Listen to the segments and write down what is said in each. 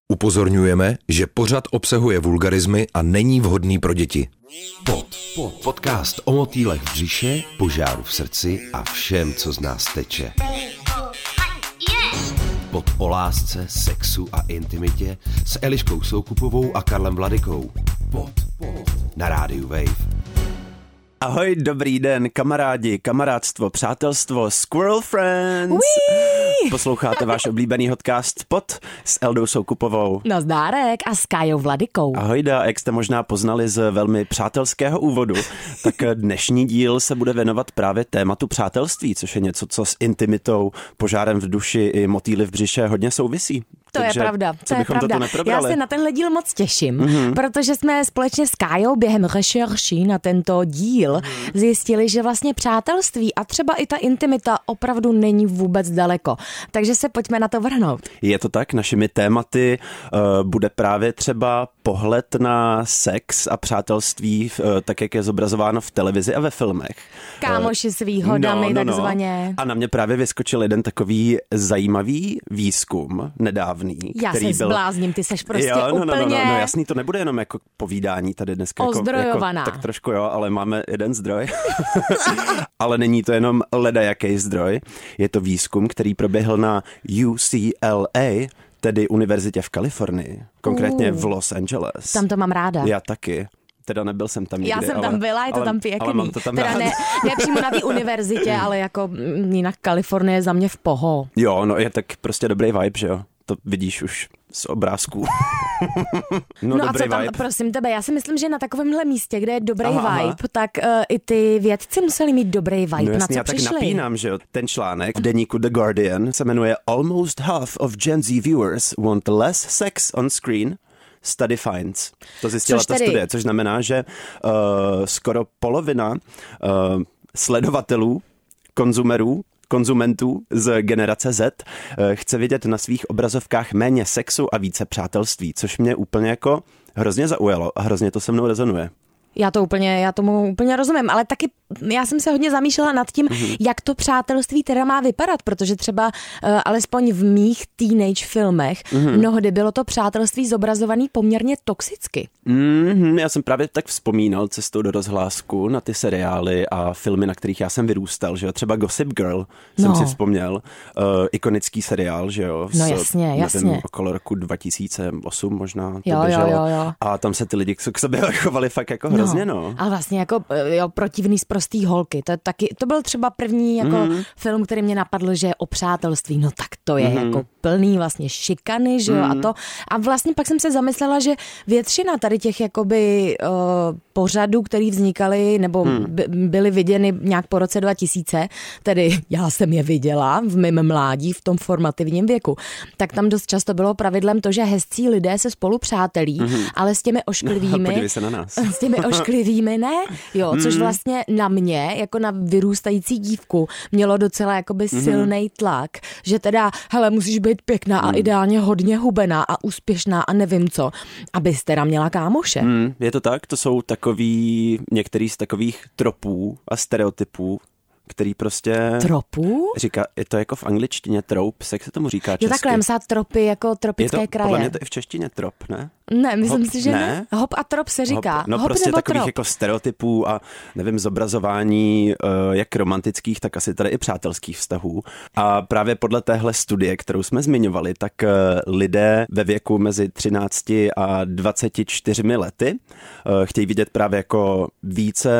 Upozorňujeme, že pořad obsahuje vulgarismy a není vhodný pro děti. Podcast o motýlech v břiše, požáru v srdci a všem, co z nás teče. Pod o lásce, sexu a intimitě s Eliškou Soukupovou a Karlem Vladykou. Na rádiu Wave. Ahoj, dobrý den, kamarádi, kamarádstvo, přátelstvo, Squirrel Friends. Uí! Posloucháte váš oblíbený podcast Pod s Eldou Soukupovou. Nazdárek a s Kájou Vladykou. Ahojda, jak jste možná poznali z velmi přátelského úvodu, tak dnešní díl se bude věnovat právě tématu přátelství, což je něco, co s intimitou, požárem v duši i motýly v břiše hodně souvisí. To je pravda, to je pravda. Já se na tenhle díl moc těším, protože jsme společně s Kájou během rešerší na tento díl zjistili, že vlastně přátelství a třeba i ta intimita opravdu není vůbec daleko. Takže se pojďme na to vrhnout. Je to tak, našimi tématy bude právě třeba pohled na sex a přátelství, tak jak je zobrazováno v televizi a ve filmech. Kámoši s výhodami, takzvaně. A na mě právě vyskočil jeden takový zajímavý výzkum nedávný. Já se zblázním, ty seš prostě úplně... No jasný, to nebude jenom jako povídání tady dneska. Ozdrojovaná. Tak trošku jo, ale máme jeden zdroj. Ale není to jenom ledajaký zdroj. Je to výzkum, který proběhl na UCLA, tedy univerzitě v Kalifornii, konkrétně v Los Angeles. Tam to mám ráda. Já taky. Teda nebyl jsem tam nikdy. Já jsem tam byla, je to tam pěkný. Teda ne přímo na té univerzitě, ale jako jinak Kalifornie za mě v poho. Jo, no je tak prostě dobrý vibe, že jo? To vidíš už z obrázků. No a co tam, prosím tebe, já si myslím, že na takovémhle místě, kde je dobrý vibe, tak i ty vědci museli mít dobrý vibe. No jasný, na co já tak přišli? napínám, že jo. Ten článek v deníku The Guardian se jmenuje Almost half of Gen Z viewers want less sex on screen. Study finds. To zjistila ta studie, což znamená, že skoro polovina sledovatelů, konzumentů z generace Z chce vidět na svých obrazovkách méně sexu a více přátelství, což mě úplně jako hrozně zaujalo a hrozně to se mnou rezonuje. Já tomu úplně rozumím, ale taky já jsem se hodně zamýšlela nad tím, jak to přátelství teda má vypadat, protože třeba alespoň v mých teenage filmech mnohdy bylo to přátelství zobrazované poměrně toxicky. Já jsem právě tak vzpomínal cestou do rozhlásku na ty seriály a filmy, na kterých já jsem vyrůstal, že jo, třeba Gossip Girl jsem si vzpomněl, ikonický seriál, že jo, jasně. okolo roku 2008 možná to jo. a tam se ty lidi k sobě chovali fakt jako hrozně, no. Ale vlastně jako protivný sprostý holky, to byl třeba první jako film, který mě napadl, že je o přátelství, no tak to je jako plný vlastně šikany, že jo, a vlastně pak jsem se zamyslela, že většina tady těch jakoby pořadů, který vznikaly nebo byly viděny nějak po roce 2000, tedy já jsem je viděla v mém mládí v tom formativním věku, tak tam dost často bylo pravidlem to, že hezcí lidé se spolu přátelí, ale s těmi ošklivými... Podívej se na nás. S těmi ošklivými ne, jo, což vlastně na mě, jako na vyrůstající dívku, mělo docela jakoby silnej tlak, že teda, hele, musíš být pěkná a ideálně hodně hubená a úspěšná a nevím co, abys teda měla kámoše. Je to tak, to jsou některý z takových tropů a stereotypů, který prostě... Tropů? Říká, je to jako v angličtině tropes, jak se tomu říká česky? Jo, takhle myslet tropy jako tropické kraje. Podle mě to i v češtině trop, ne? Ne, myslím si, že ne. Hop a trop se říká. No hop prostě takových trop. jako stereotypů a nevím, zobrazování jak romantických, tak asi tady i přátelských vztahů. A právě podle téhle studie, kterou jsme zmiňovali, tak lidé ve věku mezi 13 a 24 lety chtějí vidět právě jako více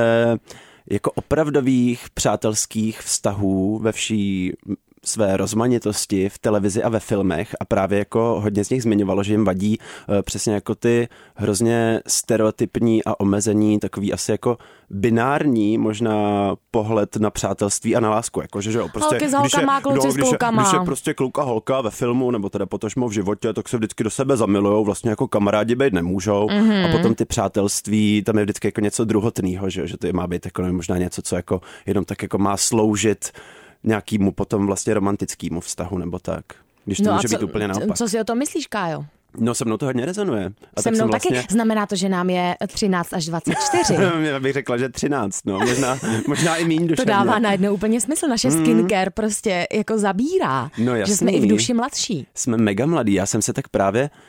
jako opravdových přátelských vztahů ve vší své rozmanitosti v televizi a ve filmech a právě jako hodně z nich zmiňovalo, že jim vadí přesně jako ty hrozně stereotypní a omezení, takový asi jako binární možná pohled na přátelství a na lásku. Jako, že jo, prostě, holky s holkama, kluci s klukama. Když je prostě kluk a holka ve filmu, nebo teda potažmo v životě, tak se vždycky do sebe zamilujou, vlastně jako kamarádi být nemůžou. A potom ty přátelství, tam je vždycky jako něco druhotného, že to má být jako možná něco, co jako jenom tak jako má sloužit nějakému potom vlastně romantickému vztahu nebo tak. Když to může být úplně naopak. Co si o tom myslíš, Kájo? No se mnou to hodně rezonuje. A se mnou tak taky vlastně... znamená to, že nám je 13 až 24. Já bych řekla, že 13, no. Možná i míň duševně. To dává najednou úplně smysl. Naše skincare prostě jako zabírá. No jasný. Že jsme i v duši mladší. Jsme mega mladí. Já jsem se tak právě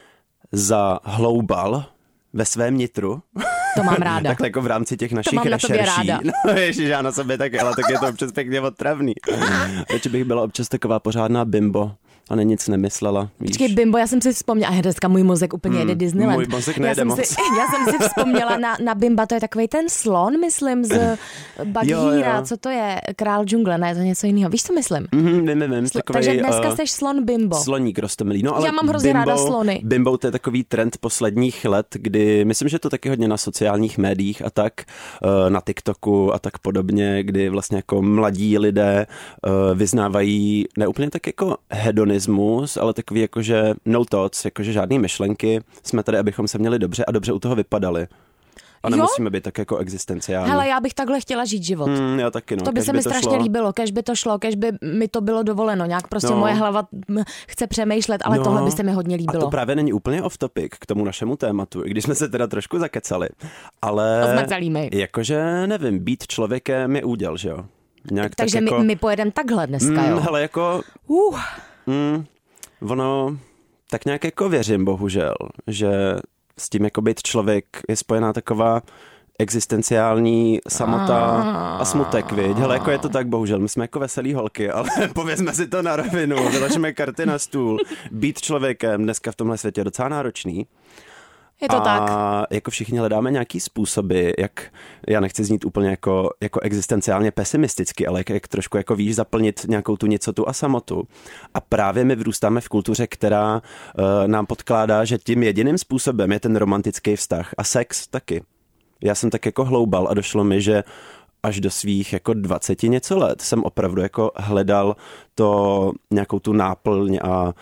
zahloubal ve svém nitru. To mám ráda. Takhle jako v rámci těch našich mám rešerší. Na No ježiš, já na sobě tak, ale tak je to občas pěkně otravný. Teď bych byla občas taková pořádná bimbo a na nic nemyslela. Víš? Počkej, bimbo, já jsem si vzpomněla, a dneska můj mozek úplně jede Disneyland. Můj mozek nejde moc. Já jsem si vzpomněla na Bimba, to je takovej ten slon, myslím, z Buggy Heera, co to je? Král džungle, ne, to je něco jiného. Víš, co myslím? Vím. Takže dneska jsi slon Bimbo. Sloník roztomilý. No, ale já mám hrozně ráda slony. Bimbo, to je takový trend posledních let, kdy, myslím, že to taky hodně na sociálních médiích a tak, na TikToku a tak podobně, kdy vlastně jako mladí lidé vyznávají ne úplně tak jako hedonismus, ale takový jakože no thoughts, jakože žádný myšlenky. Jsme tady, abychom se měli dobře a dobře u toho vypadali. A nemusíme být tak jako existenciální. Hele, já bych takhle chtěla žít život. Já taky, no. To by se mi strašně líbilo, kež by to šlo, kež by mi to bylo dovoleno. Nějak prostě moje hlava chce přemýšlet, ale tohle by se mi hodně líbilo. A to právě není úplně off topic k tomu našemu tématu, i když jsme se teda trošku zakecali. Ale jakože, nevím, být člověkem je úděl, že jo? Nějak takže tak jako... my pojedeme takhle dneska, jo? Hele, jako... Ono, tak nějak jako věřím, bohužel, že s tím jako být člověk je spojená taková existenciální samota a smutek, viď? Hele, jako je to tak, bohužel, my jsme jako veselý holky, ale povězme si to na rovinu, vyložíme karty na stůl. Být člověkem dneska v tomhle světě je docela náročný. Je to tak. A jako všichni hledáme nějaký způsoby, jak, já nechci znít úplně jako existenciálně pesimisticky, ale jak trošku jako víš, zaplnit nějakou tu nicotu a samotu. A právě my vyrůstáme v kultuře, která nám podkládá, že tím jediným způsobem je ten romantický vztah a sex taky. Já jsem tak jako hloubal a došlo mi, že až do svých jako 20 něco let jsem opravdu jako hledal to nějakou tu náplň a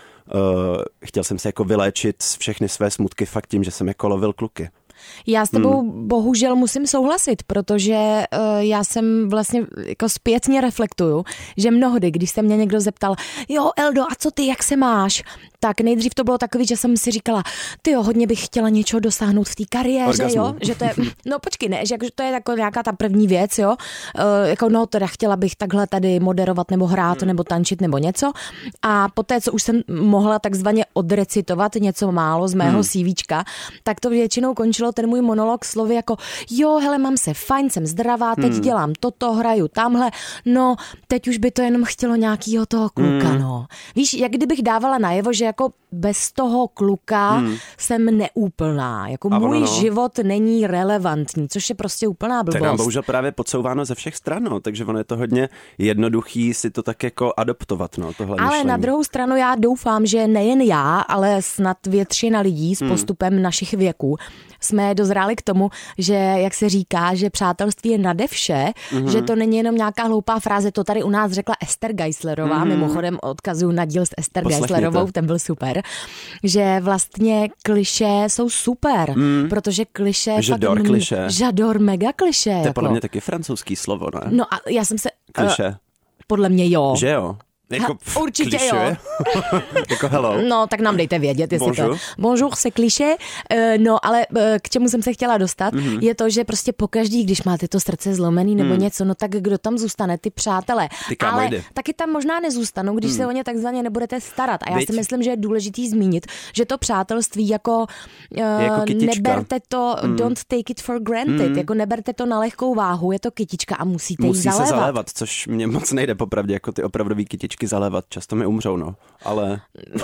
chtěl jsem se jako vyléčit všechny své smutky fakt tím, že jsem jako lovil kluky. Já s tebou bohužel musím souhlasit, protože já jsem vlastně jako zpětně reflektuju, že mnohdy, když se mě někdo zeptal, jo Eldo, a co ty, jak se máš? Tak nejdřív to bylo takový, že jsem si říkala, tyjo, hodně bych chtěla něčeho dosáhnout v té kariéře, orgasmu. jo, že to je, no počkej, ne, že to je jako nějaká ta první věc, jo, jako no teda chtěla bych takhle tady moderovat nebo hrát nebo tančit nebo něco a poté, co už jsem mohla takzvaně odrecitovat něco málo z mého CVčka, tak to většinou končilo ten můj monolog slovy jako jo, hele, mám se fajn, jsem zdravá, teď dělám toto, hraju tamhle, no, teď už by to jenom chtělo nějakýho toho kluka, no. Víš, jak kdybych dávala najevo, že jako bez toho kluka jsem neúplná. Jako můj život není relevantní, což je prostě úplná blbost. To je nám bohužel právě podsouváno ze všech stran, no, takže ono je to hodně jednoduchý si to tak jako adoptovat, no, tohle ale myšlení. Na druhou stranu já doufám, že nejen já, ale snad většina lidí s postupem našich věků jsme dozráli k tomu, že, jak se říká, že přátelství je nade vše, že to není jenom nějaká hloupá fráze, to tady u nás řekla Ester Geislerová, mimochodem odkazuju na díl s Ester Geislerovou, ten byl super, že vlastně klišé jsou super, protože klišé... Žador mega klišé. To je podle mě taky francouzský slovo, ne? No a já jsem se... Klišé. Podle mě jo. Že jo? Jako určitě kliše. Jo. Jako hello. No, tak nám dejte vědět, jestli Bonjour. to... Bonjour, c'est kliše. No, ale k čemu jsem se chtěla dostat, je to, že prostě pokaždý, když máte to srdce zlomený nebo něco, no tak kdo tam zůstane? Ty přátelé. Ale taky tam možná nezůstanou, když se o ně takzvaně nebudete starat. A já si myslím, že je důležitý zmínit, že to přátelství jako neberte to, don't take it for granted, jako neberte to na lehkou váhu, je to kytička a musíte jí zalévat. Musí se zalévat, což mě moc nejde popravdě, jako ty opravdový kytičky zalévat, často mi umřou, no, ale...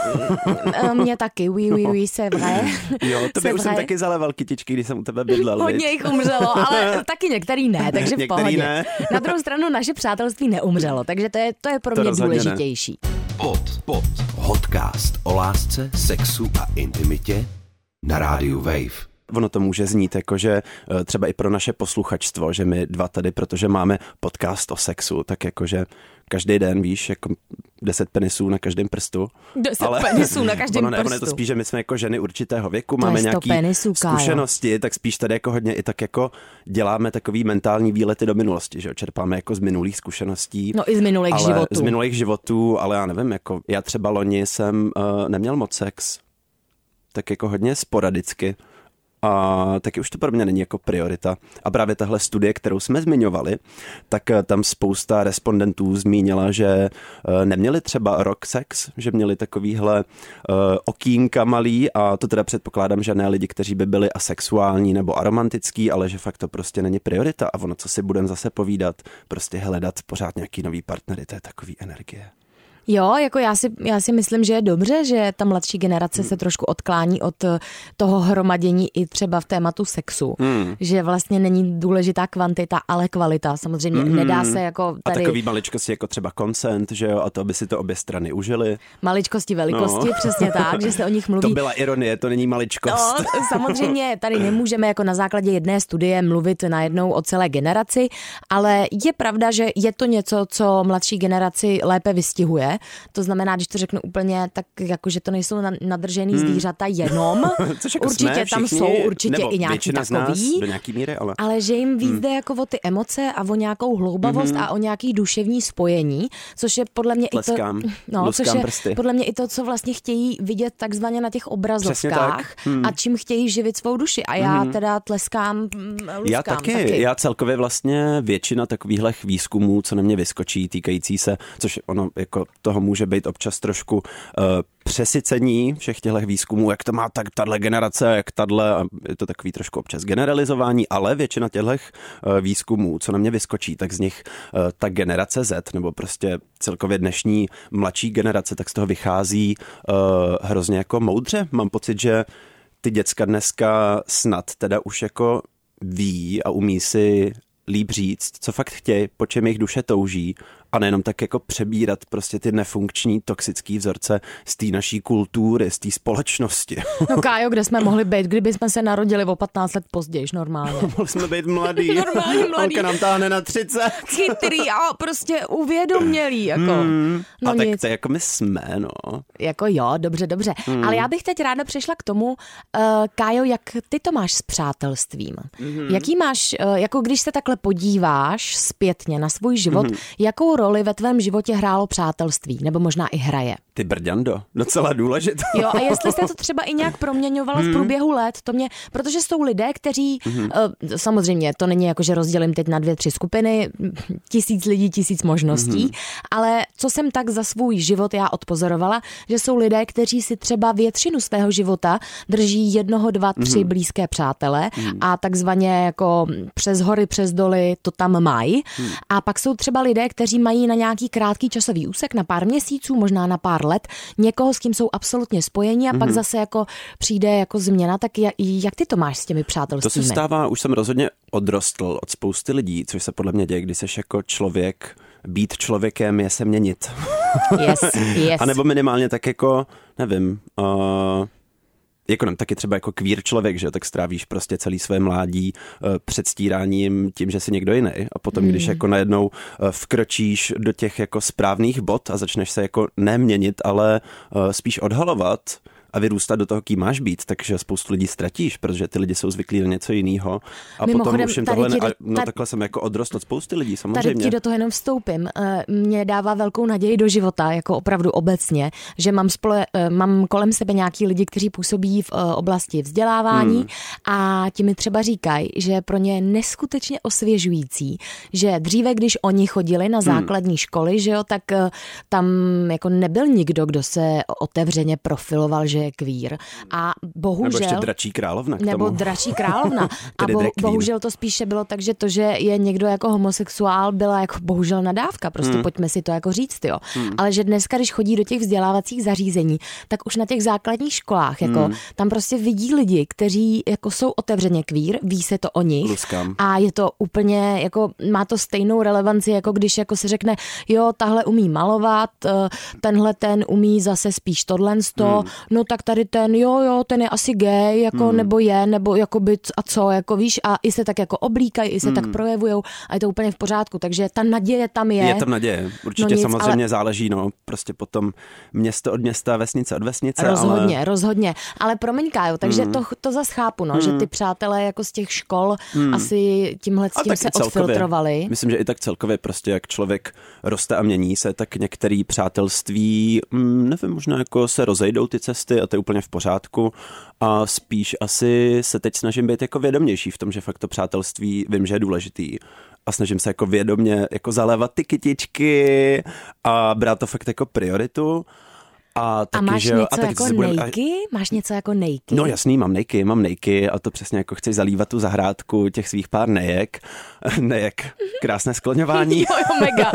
Mě taky, oui, c'est vrai. Jo, to už jsem taky zaléval kytičky, když jsem u tebe bydlel. Hodně jich umřelo, ale taky některý ne, takže v pohodě. Ne. Na druhou stranu naše přátelství neumřelo, takže to je pro mě důležitější. Pod. Podcast o lásce, sexu a intimitě na rádiu Wave. Ono to může znít jako, že třeba i pro naše posluchačstvo, že my dva tady, protože máme podcast o sexu, tak jakože každý den, víš, jako 10 penisů na každém prstu. 10 penisů na každém prstu. Ono je to spíš, že my jsme jako ženy určitého věku, máme nějaké zkušenosti, tak spíš tady jako hodně i tak jako děláme takový mentální výlety do minulosti, že jo, čerpáme jako z minulých zkušeností. No i z minulých životů. Z minulých životů, ale já nevím, jako já třeba loni jsem neměl moc sex, tak jako hodně sporadicky. a taky už to pro mě není jako priorita. A právě tahle studie, kterou jsme zmiňovali, tak tam spousta respondentů zmínila, že neměli třeba rock sex, že měli takovýhle okýnka malý a to teda předpokládám, že ne lidi, kteří by byli asexuální nebo aromantický, ale že fakt to prostě není priorita a ono, co si budeme zase povídat, prostě hledat pořád nějaký nový partnery, to je takový energie. Jo, jako já si myslím, že je dobře, že ta mladší generace se trošku odklání od toho hromadění i třeba v tématu sexu. Že vlastně není důležitá kvantita, ale kvalita. Samozřejmě nedá se jako tady... A takový maličkosti jako třeba consent, že jo, a to, aby si to obě strany užily. Maličkosti, velikosti, přesně tak, že se o nich mluví. To byla ironie, to není maličkost. No, samozřejmě tady nemůžeme jako na základě jedné studie mluvit najednou o celé generaci, ale je pravda, že je to něco, co mladší generaci lépe vystihuje. To znamená, když to řeknu úplně, tak jako, že to nejsou nadržený zvířata jenom. Jako určitě tam jsou určitě i nějaký takový. Do nějaký míry, ale že jim víc jde jako o ty emoce a o nějakou hloubavost a o nějaký duševní spojení, což je podle mě podle mě i to, co vlastně chtějí vidět takzvaně na těch obrazovkách a čím chtějí živit svou duši. A já teda tleskám, luskám. Já taky. Já celkově vlastně většina takovýchhlech výzkumů, co na mě vyskočí, týkající se, což ono jako toho může být občas trošku přesycení všech těchto výzkumů, jak to má tak tahle generace, jak tahle, a je to takový trošku občas generalizování, ale většina těchto výzkumů, co na mě vyskočí, tak z nich ta generace Z, nebo prostě celkově dnešní mladší generace, tak z toho vychází hrozně jako moudře. Mám pocit, že ty děcka dneska snad teda už jako ví a umí si líp říct, co fakt chtějí, po čem jejich duše touží a nejenom tak jako přebírat prostě ty nefunkční, toxický vzorce z té naší kultury, z té společnosti. No Kájo, kde jsme mohli být, kdyby jsme se narodili o 15 let později, normálně. Mohli jsme být mladý. Normálně mladý. Holka nám táhne na 30. Chytrý a prostě uvědomělý, jako. No a nic. tak to jako my jsme, no. Jako jo, dobře. Ale já bych teď ráda přešla k tomu, Kájo, jak ty to máš s přátelstvím. Jaký máš, jako když se takhle podíváš zpětně na svůj život, jakou roli ve tvém životě hrálo přátelství, nebo možná i hraje? Ty brďando, docela důležité. Jo, a jestli jste to třeba i nějak proměňovala v průběhu let, protože jsou lidé, kteří, samozřejmě to není jako, že rozdělím teď na 2-3 skupiny, 1000 lidí, 1000 možností, ale co jsem tak za svůj život já odpozorovala, že jsou lidé, kteří si třeba většinu svého života drží 1, 2, 3 blízké přátele a takzvaně jako přes hory, přes doly to tam mají. A pak jsou třeba lidé, kteří mají na nějaký krátký časový úsek, na pár měsíců, možná na pár let, někoho, s kým jsou absolutně spojení a pak zase jako přijde jako změna, tak jak ty to máš s těmi přátelstvími? To se stává, už jsem rozhodně odrostl od spousty lidí, což se podle mě děje, když seš jako člověk, být člověkem je se měnit. Yes. A nebo minimálně tak jako, nevím, jako taky třeba jako queer člověk, že tak strávíš prostě celý své mládí předstíráním tím, že jsi někdo jiný a potom, když jako najednou vkročíš do těch jako správných bod a začneš se jako neměnit, ale spíš odhalovat a vyrůstat do toho, kým máš být, takže spoustu lidí ztratíš, protože ty lidi jsou zvyklí na něco jiného. A potom už jim tohle takhle jsem jako odrostl od spousty lidí, samozřejmě. Tady ti do toho jenom vstoupím. Mě dává velkou naději do života, jako opravdu obecně, že mám kolem sebe nějaký lidi, kteří působí v oblasti vzdělávání a ti mi třeba říkají, že pro ně je neskutečně osvěžující, že dříve, když oni chodili na základní školy, že jo, tak tam jako nebyl nikdo, kdo se otevřeně profiloval, že je queer. A bohužel... Nebo ještě dračí královna k tomu. Nebo dračí královna. A bohužel to spíše bylo tak, že to, že je někdo jako homosexuál, byla jako bohužel nadávka. Prostě pojďme si to jako říct, jo. Ale že dneska, když chodí do těch vzdělávacích zařízení, tak už na těch základních školách, jako tam prostě vidí lidi, kteří jako jsou otevřeně queer, ví se to o nich. Luskám. A je to úplně, jako má to stejnou relevanci, jako když jako se řekne, jo, tahle umí malovat, tenhle ten umí zase spíš tohlensto, no tak tady ten, jo, ten je asi gay, jako nebo jako by a co, jako víš, a i se tak jako oblíkají, i se tak projevujou a je to úplně v pořádku, takže ta naděje tam je. Je tam naděje, určitě, no nic, samozřejmě záleží, no, prostě potom město od města, vesnice od vesnice. Rozhodně, ale promiň, Kájo, takže to zas chápu, no, že ty přátelé jako z těch škol asi tímhle s tím se odfiltrovali. Myslím, že i tak celkově prostě, jak člověk roste a mění se, tak některý přátelství, nevím, možná jako se rozejdou ty cesty a to je úplně v pořádku. A spíš asi se teď snažím být jako vědomější v tom, že fakt to přátelství vím, že je důležitý. A snažím se jako vědomě jako zalévat ty kytičky a brát to fakt jako prioritu. A máš že, něco jako nejky? Máš něco jako nejky? No jasný, mám nejky a to přesně jako chci zalívat tu zahrádku těch svých pár nejek. Nejek, krásné skloňování. Jo, mega.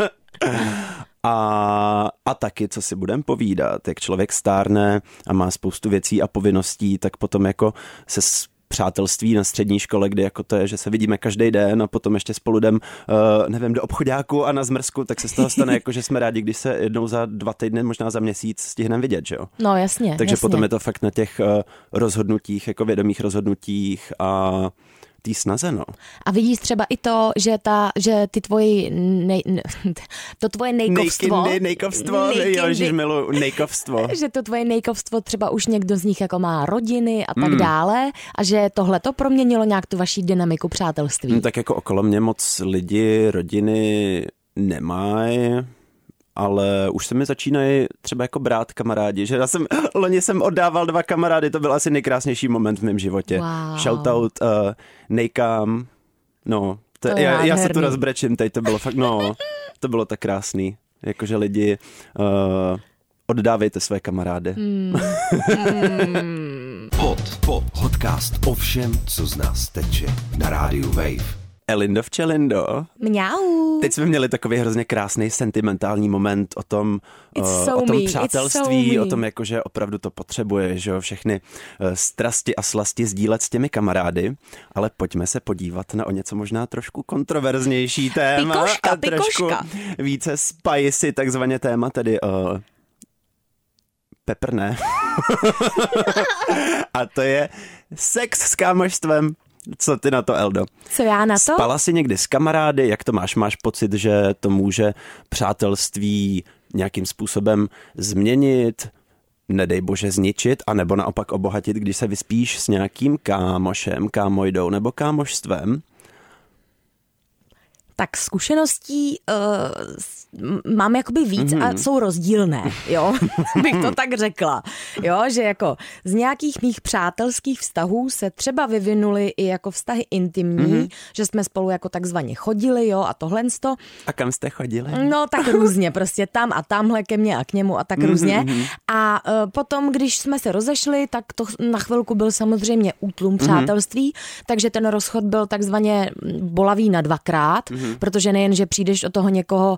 A taky, co si budem povídat, jak člověk stárne a má spoustu věcí a povinností, tak potom jako se přátelství na střední škole, kdy jako to je, že se vidíme každý den a potom ještě spolu jdem, nevím, do obchodáku a na zmrzku, tak se z toho stane jako, že jsme rádi, když se jednou za 2 týdny, možná za měsíc stihneme vidět, že jo? No jasně. Takže jasně. potom je to fakt na těch rozhodnutích, jako vědomých rozhodnutích a tý snaze, no. A vidíš třeba i to, že ty tvoje to tvoje nejkovstvo. Nejkovstvo, ježišmilu, nejkovstvo. Že to tvoje nejkovstvo třeba už někdo z nich jako má rodiny a tak dále a že tohle to proměnilo nějak tu vaší dynamiku přátelství. Tak jako okolo mě moc lidi, rodiny nemají, ale už se mi začínají třeba jako brát kamarádi, že loni jsem oddával 2 kamarády, to byl asi nejkrásnější moment v mém životě. Wow. Shoutout Nejkám, no, já se tu rozbrečím, teď to bylo fakt, no, to bylo tak krásný, jakože lidi oddávejte své kamarády. Podcast o všem, co z nás teče na rádiu Wave. Elindo včelindo. Mňau. Teď jsme měli takový hrozně krásný sentimentální moment o tom přátelství, o tom, jako, že opravdu to potřebuje, že jo, všechny strasti a slasti sdílet s těmi kamarády, ale pojďme se podívat na o něco možná trošku kontroverznější téma a trošku více spicy takzvaně téma, tedy peprné. A to je sex s kámošstvem. Co ty na to, Eldo? Co já na to? Spala jsi někdy s kamarády? Jak to máš? Máš pocit, že to může přátelství nějakým způsobem změnit, nedej bože zničit, anebo naopak obohatit, když se vyspíš s nějakým kámošem, kámojdou nebo kámošstvem? Tak zkušeností mám jakoby víc a jsou rozdílné, jo, bych to tak řekla, jo, že jako z nějakých mých přátelských vztahů se třeba vyvinuly i jako vztahy intimní, že jsme spolu jako takzvaně chodili, jo, a tohlensto. A kam jste chodili? No tak různě, prostě tam a tamhle ke mně a k němu a tak různě. A potom, když jsme se rozešli, tak to na chvilku byl samozřejmě útlum přátelství, takže ten rozchod byl takzvaně bolavý na 2krát, protože nejen, že přijdeš o toho někoho,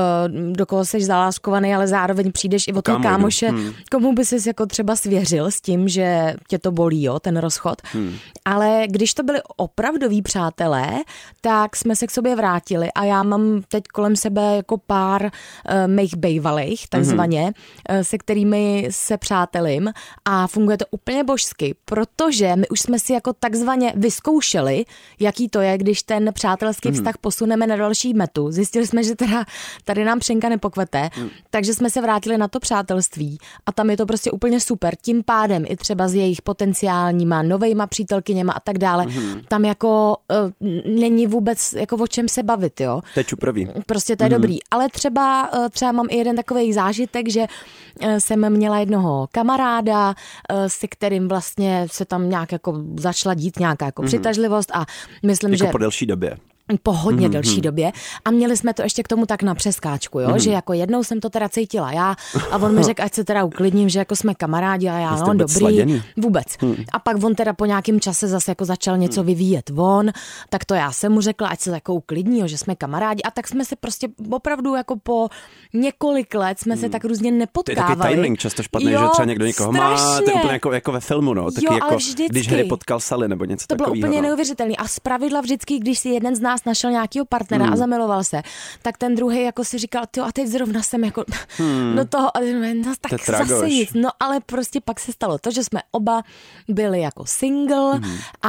do koho jsi zaláskovaný, ale zároveň přijdeš i o toho kámoše, komu by ses jako třeba svěřil s tím, že tě to bolí, jo, ten rozchod. Ale když to byli opravdoví přátelé, tak jsme se k sobě vrátili a já mám teď kolem sebe jako pár mých bejvalých, takzvaně, se kterými se přátelím a funguje to úplně božsky, protože my už jsme si jako takzvaně vyzkoušeli, jaký to je, když ten přátelský vztah posuneme na další metu. Zjistili jsme, že teda tady nám pšenka nepokvete, takže jsme se vrátili na to přátelství a tam je to prostě úplně super. Tím pádem i třeba s jejich potenciálníma novejma přítelkyněma a tak dále. Tam jako není vůbec jako o čem se bavit, jo. To je čuprový. Prostě to je dobrý. Ale třeba mám i jeden takový zážitek, že jsem měla jednoho kamaráda, se kterým vlastně se tam nějak jako začala dít nějaká jako přitažlivost a myslím, jako že po delší době. Po hodně delší době a měli jsme to ještě k tomu tak na přeskáčku, jo? Že jako jednou jsem to teda cítila já a on mi řekl, ať se teda uklidním, že jako jsme kamarádi a já, no dobrý, sladěný? Vůbec. A pak on teda po nějakém čase zase jako začal něco vyvíjet von, tak to já jsem mu řekla, ať se jako uklidní, jo, že jsme kamarádi a tak jsme se prostě opravdu jako po několik let jsme se tak různě nepotkávali. To je taky timing často špatný, že třeba někdo někoho má, to je úplně jako ve filmu, no, taky jako vždycky. Když Harry potkal Sally nebo něco takového. To bylo úplně neuvěřitelný a zpravidla vždycky, když si jeden z nás našel nějakýho partnera a zamiloval se, tak ten druhý jako si říkal, ty a teď zrovna jsem jako do toho, no, tak zase nic. No ale prostě pak se stalo to, že jsme oba byli jako single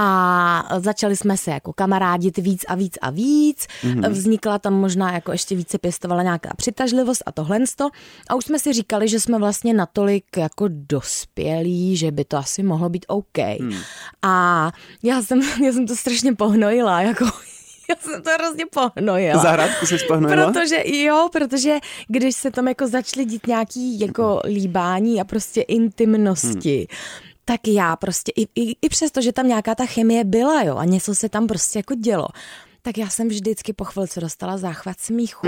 a začali jsme se jako kamarádit víc a víc a víc. Vznikla tam možná jako ještě více pěstovala nějaká přitažlivost a tohlensto. A už jsme si říkali, že jsme vlastně natolik jako dospělí, že by to asi mohlo být OK. A já jsem to strašně pohnojila, jako Já jsem to hrozně pohnojila. Zahrádku jsi pohnojila? Protože když se tam jako začaly dít nějaký jako líbání a prostě intimnosti, tak já prostě i přesto, že tam nějaká ta chemie byla, jo, a něco se tam prostě jako dělo, tak já jsem vždycky po chvilce dostala záchvat smíchu.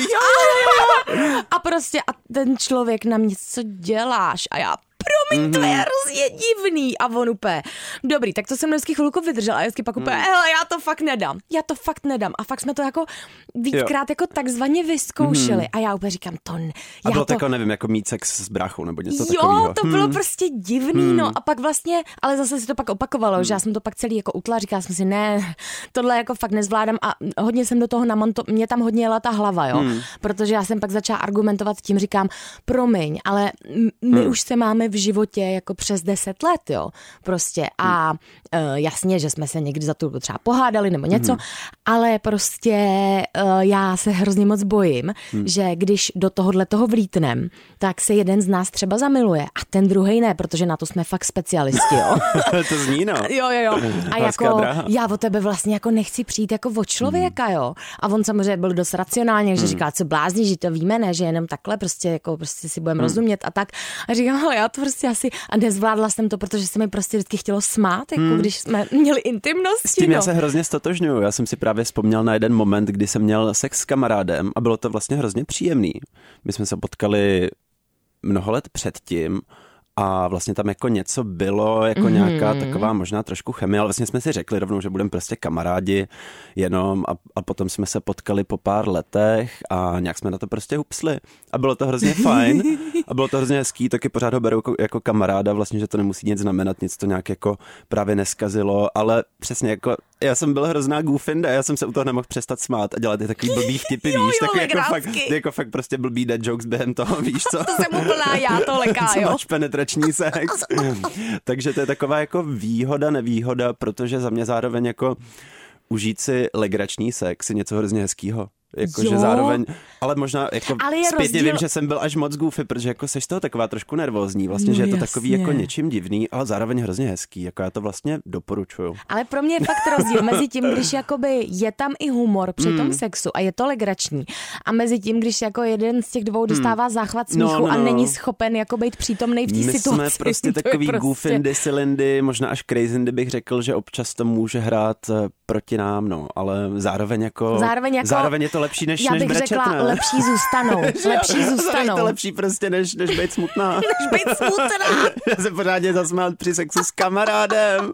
A prostě a ten člověk na mě, co děláš? A já, promiň, to je hrozně divný. A on úplně, dobrý, tak to jsem vždycky chvilku vydržela a vždycky pak úplně, hele, já to fakt nedám. A fakt jsme to jako víckrát jako takzvaně vyzkoušeli. A já úplně říkám, a bylo to jako, nevím, jako mít sex s bráchou nebo něco takového. Jo, to bylo prostě divný, no. A pak vlastně, ale zase se to pak opakovalo, že já jsem to pak celý jako utla, říkala jsem si, ne, tohle jako fakt nezvládám a hodně jsem do toho mě tam hodně jela ta hlava, jo. Protože já jsem pak začala argumentovat tím, říkám, promiň, ale my už se máme v životě jako přes 10 let, jo, prostě a jasně, že jsme se někdy za to třeba pohádali nebo něco, ale prostě já se hrozně moc bojím, že když do toho vlítnem, tak se jeden z nás třeba zamiluje a ten druhej ne, protože na to jsme fakt specialisti, jo. To zní, no. Jo. A jako já o tebe vlastně jako nechci přijít jako od člověka, jo. A on samozřejmě byl dost racionální, že říká, co blázní, že to víme, ne, že jenom takhle prostě si budeme rozumět a tak. A říkám, ale já to prostě asi a nezvládla jsem to, protože se mi prostě vždycky chtělo smát, jako když jsme měli intimnosti. S tím já se hrozně stotožňuju. Já jsem si právě vzpomněl na jeden moment, kdy jsem měl sex s kamarádem a bylo to vlastně hrozně příjemný. My jsme se potkali mnoho let předtím a vlastně tam jako něco bylo, jako nějaká taková možná trošku chemie, ale vlastně jsme si řekli rovnou, že budeme prostě kamarádi jenom a potom jsme se potkali po pár letech a nějak jsme na to prostě hupsli. A bylo to hrozně fajn a bylo to hrozně hezký, taky pořád ho beru jako kamaráda, vlastně, že to nemusí nic znamenat, nic to nějak jako právě neskazilo, ale přesně jako já jsem byl hrozná goofinda, já jsem se u toho nemohl přestat smát a dělat ty takový blbý vtipy, víš, takový jako fakt prostě blbý dead jokes během toho, víš co? To jsem úplná já, to leká, jo. Máš penetrační sex. Takže to je taková jako výhoda, nevýhoda, protože za mě zároveň jako užít si legrační sex je něco hrozně hezkýho. Jakože zároveň, ale možná jako zpětně vím, že jsem byl až moc goofy, protože jako seš toho taková trošku nervózní, vlastně, že je to takový jako něčím divný, ale zároveň hrozně hezký, jako já to vlastně doporučuju. Ale pro mě je fakt rozdíl mezi tím, když jakoby je tam i humor při tom sexu a je to legrační a mezi tím, když jako jeden z těch dvou dostává záchvat smíchu a není schopen jako být přítomnej v té situaci. My jsme prostě takový goofindy, silindy, možná až crazindy bych řekl, že občas to může hrát proti nám, no, ale zároveň je to lepší než já bych brečet, řekla, ne? lepší zůstanou. To lepší prostě než být smutná. Než být smutná. Já se pořádně zasmát při sexu s kamarádem.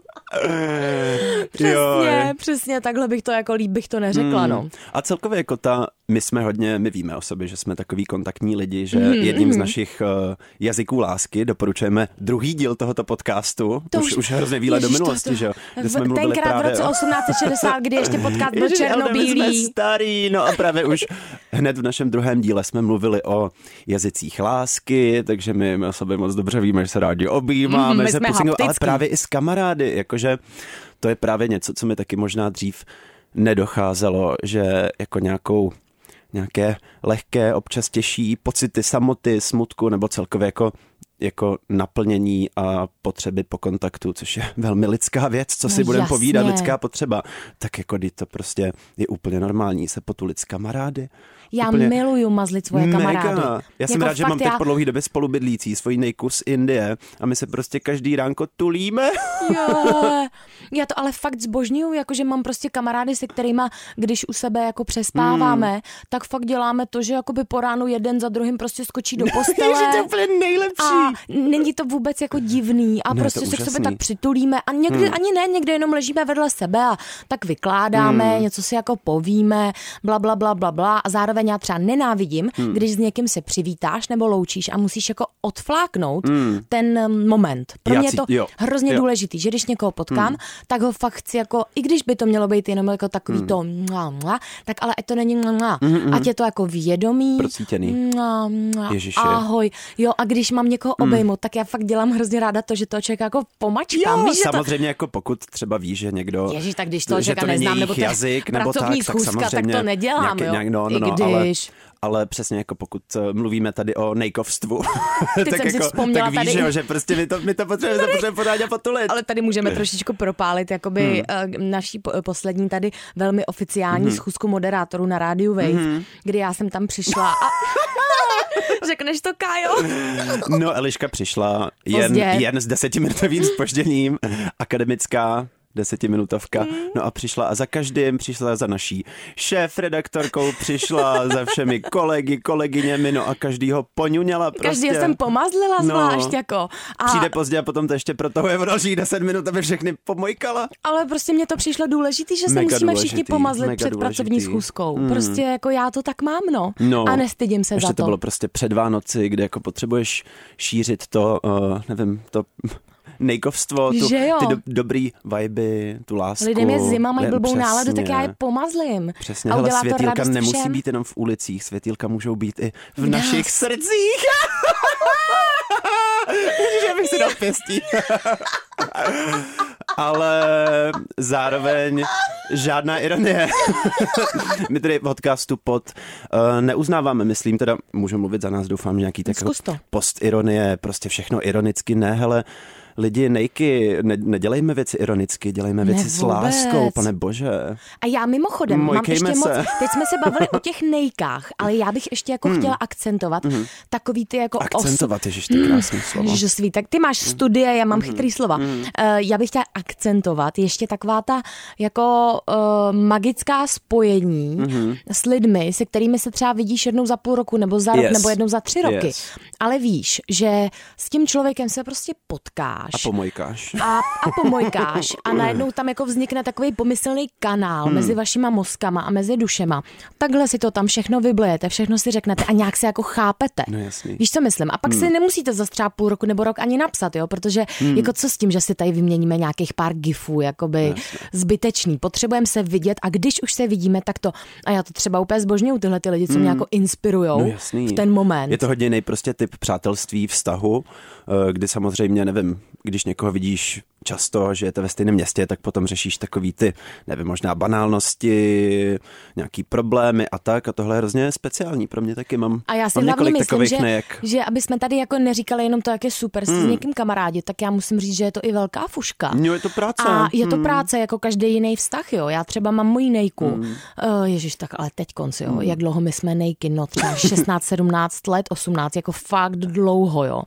Přesně, takhle bych to jako líp bych to neřekla, no. A celkově jako my víme o sobě, že jsme takový kontaktní lidi, že jedním z našich jazyků lásky doporučujeme druhý díl tohoto podcastu, už hrozně výlet do minulosti, že jo? Tenkrát v roce 1860, kdy ještě podcast byl černobílý. Jsme starý, no a právě už hned v našem druhém díle jsme mluvili o jazycích lásky, takže my o sobě moc dobře víme, že se rádi objímáme, že ale právě i s kamarády, jakože to je právě něco, co mi taky možná dřív nedocházelo, že jako nějaké lehké, občas těžší pocity samoty, smutku nebo celkově jako naplnění a potřeby po kontaktu, což je velmi lidská věc, co si budeme povídat, lidská potřeba, tak jako to prostě je úplně normální se potulit s kamarády. Já miluju mazlit svoje kamarády. Já jsem rád, že mám teď po dlouhý době spolubydlící svoji nejku z Indie a my se prostě každý ránko tulíme. Já to ale fakt zbožňuju, jakože mám prostě kamarády, se kterýma, když u sebe jako přespáváme, tak fakt děláme to, že jakoby po ránu jeden za druhým prostě skočí do postele. To je úplně nejlepší. A není to vůbec jako divný a prostě se k sobě tak přitulíme a někdy ani ne, někde jenom ležíme vedle sebe a tak vykládáme, něco si jako povíme, bla, bla, bla, bla, bla a zároveň já třeba nenávidím, když s někým se přivítáš nebo loučíš a musíš jako odfláknout ten moment. Pro mě je to hrozně důležitý, že když někoho potkám, tak ho fakt chci jako, i když by to mělo být jenom jako takový to tak ale to není ať je to jako vědomí. Procítěný. Ježiši. Ahoj. Jo, a když mám někoho obejmout, tak já fakt dělám hrozně ráda to, že toho člověka jako pomačkám. Víš, samozřejmě jako pokud třeba víš, že někdo Ježiš, tak když toho člověka neznám, nebo jazyk, nebo tak schůzka, tak to nedělám, ale přesně jako pokud mluvíme tady o nejkovstvu, tak víš, že prostě my to potřebujeme pořádně potulit. Ale tady můžeme trošičku pochválit jakoby naší poslední tady velmi oficiální schůzku moderátorů na rádiu Wave, kdy já jsem tam přišla a... Řekneš to, Kájo? No, Eliška přišla jen s 10minutovým zpožděním, akademická 10minutovka, no a přišla a za každým přišla za naší šéf-redaktorkou, přišla za všemi kolegy, kolegyněmi, no a každýho poňuněla prostě. Každýho jsem pomazlila zvlášť jako. A přijde pozdě a potom to ještě protahuje v dalších 10 minut, aby všechny pomojkala. Ale prostě mně to přišlo důležitý, že se musíme všichni pomazlit před pracovní schůzkou. Prostě jako já to tak mám, no. A nestydím se za to. To bylo prostě před Vánoci, kde jako potřebuješ šířit to, nevím, to... nejkovstvo, ty dobrý viby, tu lásku. Lidem je zima, mají blbou náladu, tak já je pomazlím. Přesně, hele, světýlka nemusí být jenom v ulicích, světýlka můžou být i v našich srdcích. Že bych si dal pěstí. Ale zároveň žádná ironie. My tady v podcastu Pod neuznáváme, myslím, teda můžu mluvit za nás, doufám, že nějaký takový postironie, prostě všechno ironicky, ne, hele, lidi, nejky, nedělejme věci ironicky, dělejme věci s láskou, pane bože. A já mimochodem mám ještě moc, teď jsme se bavili o těch nejkách, ale já bych ještě jako chtěla akcentovat takový ty jako... Akcentovat, ježiš, ty krásný slovo. Ježišství, tak ty máš studie, já mám chytrý slova. Já bych chtěla akcentovat ještě taková ta jako magická spojení s lidmi, se kterými se třeba vidíš jednou za půl roku, nebo za rok, nebo jednou za 3 roky. Ale víš, že s tím člověkem se prostě potkáš. A pomojkáš. A pomojkáš. A najednou tam jako vznikne takový pomyslný kanál mezi vašima mozkama a mezi dušema. Takhle si to tam všechno vyblejete, všechno si řeknete a nějak se jako chápete. No jasný. Víš, co myslím? A pak si nemusíte zas třeba půl roku nebo rok ani napsat, jo? Protože jako co s tím, že si tady vyměníme nějakých pár gifů, jakoby zbytečný. Potřebujeme se vidět a když už se vidíme, tak to, a já to třeba úplně zbožňuju, tyhle ty lidi, co mě jako inspirujou v ten moment. Je to hodně nejprostě typ přátelství, vztahu, kdy samozřejmě, nevím, když někoho vidíš často, že jete ve stejném městě, tak potom řešíš takový ty, nevím, možná banálnosti, nějaký problémy a tak. A tohle je hrozně speciální pro mě taky. Mám hlavně myslím, že aby jsme tady jako neříkali jenom to, jak je super s někým kamarádi, tak já musím říct, že je to i velká fuška. Jo, je to práce. A je to práce jako každý jiný vztah, jo. Já třeba mám moji nejku. Ježiš, tak ale teď konci, jo. Jak dlouho my jsme nejky? No třeba 16, 17 let, 18, jako fakt dlouho, jo.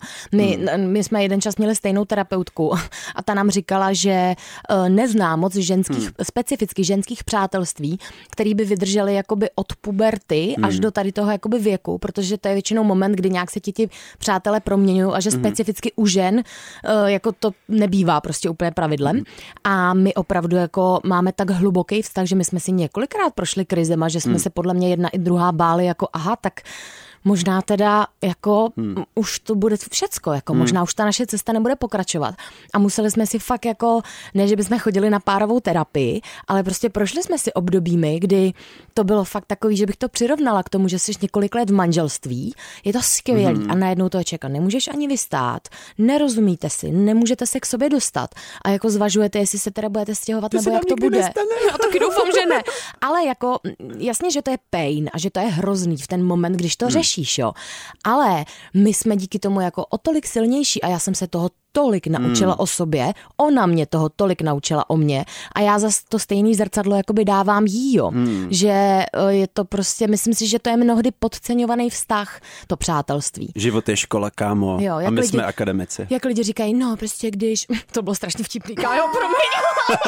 My jsme jeden čas měli stejnou terapeutku a ta nám říkala, že nezná moc specificky ženských přátelství, který by vydrželi jakoby od puberty až do tady toho jakoby věku, protože to je většinou moment, kdy nějak se ti přátelé proměňují a že specificky u žen jako to nebývá prostě úplně pravidlem. A my opravdu jako máme tak hluboký vztah, že my jsme si několikrát prošli krizema, že jsme se podle mě jedna i druhá báli jako aha, tak možná teda jako už to bude všecko, jako možná už ta naše cesta nebude pokračovat. A museli jsme si fakt jako, ne, že bychom chodili na párovou terapii, ale prostě prošli jsme si obdobími, kdy to bylo fakt takový, že bych to přirovnala k tomu, že jsi několik let v manželství, je to skvělý a najednou toho čeká, nemůžeš ani vystát, nerozumíte si, nemůžete se k sobě dostat a jako zvažujete, jestli se teda budete stěhovat nebo jak to bude. Já taky doufám, že ne. Ale jako jasně, že to je pain a že to je hrozný v ten moment, když to řešíš, jo. Ale my jsme díky tomu jako o tolik silnější a já jsem se toho tolik naučila o sobě, ona mě toho tolik naučila o mě a já zase to stejný zrcadlo jakoby dávám jí, jo. Že je to prostě, myslím si, že to je mnohdy podceňovaný vztah, to přátelství. Život je škola, kámo, jo, a my jsme akademici. Jak lidi říkají, no prostě když, to bylo strašně vtipný, kájo, promiň.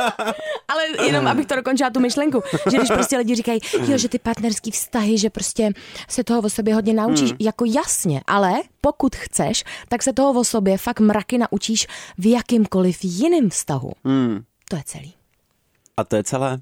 Ale jenom, abych to dokončila tu myšlenku, že když prostě lidi říkají, jo, že ty partnerský vztahy, že prostě se toho o sobě hodně naučíš, jako jasně, ale pokud chceš, tak se toho o sobě fakt mraky naučíš v jakýmkoliv jiným vztahu. To je celý. A to je celé.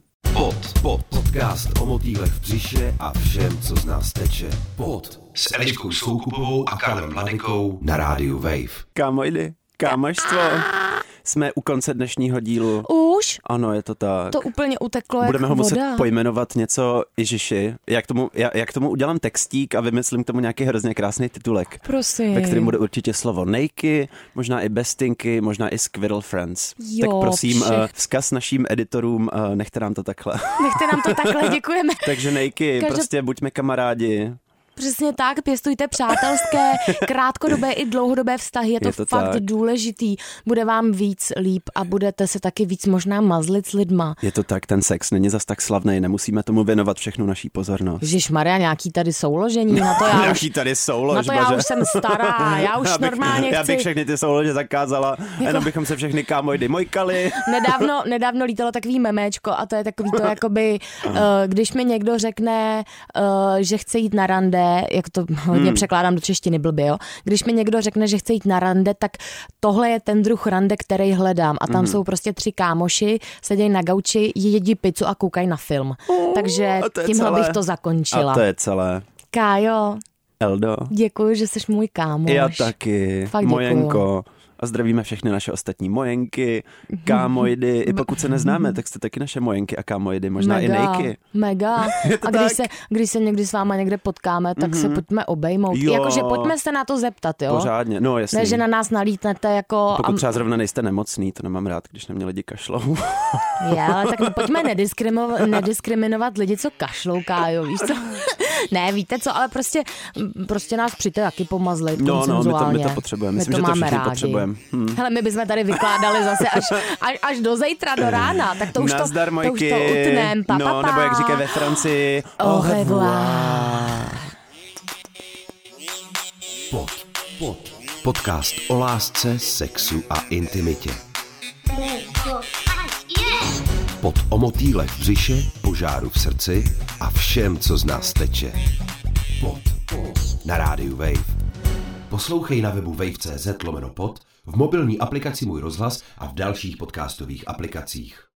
Podcast o motýlech v břiše a všem, co z nás teče. Pod s Eliškou Soukupovou a Karlem Mladenkou na rádiu Wave. Kámojdy, kámoštvo. Jsme u konce dnešního dílu. Už? Ano, je to tak. To úplně uteklo Budeme jak ho voda. muset pojmenovat něco Ježiši. Já k tomu udělám textík a vymyslím k tomu nějaký hrozně krásný titulek. Prosím. Ve kterém bude určitě slovo nejky, možná i bestinky, možná i Squirrel Friends. Jo, tak prosím, vzkaz našim editorům, nechte nám to takhle. Nechte nám to takhle, děkujeme. Takže nejky, prostě buďme kamarádi. Přesně tak, pěstujte přátelské, krátkodobé i dlouhodobé vztahy, je to fakt tak důležitý. Bude vám víc líp a budete se taky víc možná mazlit s lidma. Je to tak, ten sex není zas tak slavný, nemusíme tomu věnovat všechnu naší pozornost. Ježišmarja, nějaký tady souložení, na to já nějaký tady soulož, na to já už jsem stará, já už normálně chci. Já bych všechny ty soulože zakázala, jenom bychom se všechny kámojdy mojkali. Nedávno lítalo takový memečko a to je takový to jakoby, když mi někdo řekne, že chce jít na rande, jak to hodně překládám do češtiny blbě, jo. Když mi někdo řekne, že chce jít na rande, tak tohle je ten druh rande, který hledám. A tam jsou prostě 3 kámoši, sedějí na gauči, jedí pizzu a koukají na film. Takže tímhle bych to zakončila. A to je celé. Kájo. Eldo. Děkuji, že jsi můj kámoš. Já taky. Fakt Mojenko. A zdravíme všechny naše ostatní mojenky, kámojdy. I pokud se neznáme, tak jste taky naše mojenky a kámojdy, možná i nejky. Mega. A když se někdy s váma někde potkáme, tak se pojďme obejmout. Jakože pojďme se na to zeptat, jo? Pořádně, no jasně. Ne, že na nás nalítnete jako... Pokud třeba zrovna nejste nemocný, to nemám rád, když na mě lidi kašlou. Ale tak pojďme nediskriminovat lidi, co kašlou, Kájo, víš co? Ne, víte co, ale prostě nás přijďte taky pomazlit konsenzuálně. My to potřebujeme. Myslím, že to všichni potřebujeme. Hele, my bychom tady vykládali zase až do zítra, do rána, tak to už Nazdar, to utnem. No, nebo jak říkají ve Francii, au revoir. Podcast o lásce, sexu a intimitě. Pod o motýlech v břiše, požáru v srdci a všem, co z nás teče. Na rádiu Wave. Poslouchej na webu wave.cz/pod, v mobilní aplikaci Můj rozhlas a v dalších podcastových aplikacích.